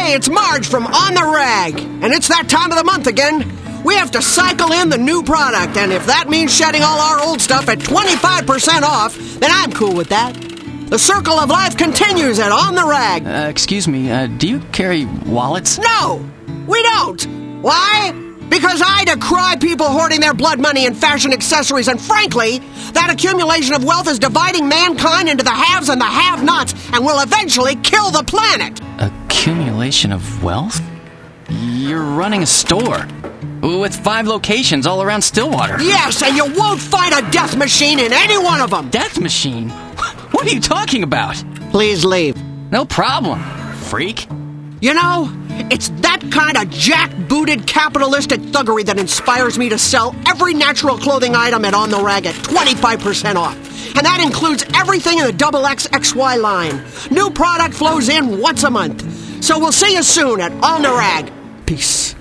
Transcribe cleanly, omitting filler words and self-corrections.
Hey, it's Marge from On the Rag, and it's that time of the month again. We have to cycle in the new product, and if that means shedding all our old stuff at 25% off, then I'm cool with that. The circle of life continues at On the Rag. Excuse me, do you carry wallets? No, we don't. Why? Because I decry people hoarding their blood money in fashion accessories, and frankly, that accumulation of wealth is dividing mankind into the haves and the have-nots, and will eventually kill the planet. Accumulation of wealth? You're running a store with 5 locations all around Stillwater. Yes, and you won't find a death machine in any one of them. Death machine? What are you talking about? Please leave. No problem, freak. You know, it's that kind of jack-booted capitalistic thuggery that inspires me to sell every natural clothing item at On the Rag at 25% off. And that includes everything in the XXY line. New product flows in once a month. So we'll see you soon at On the Rag. Peace.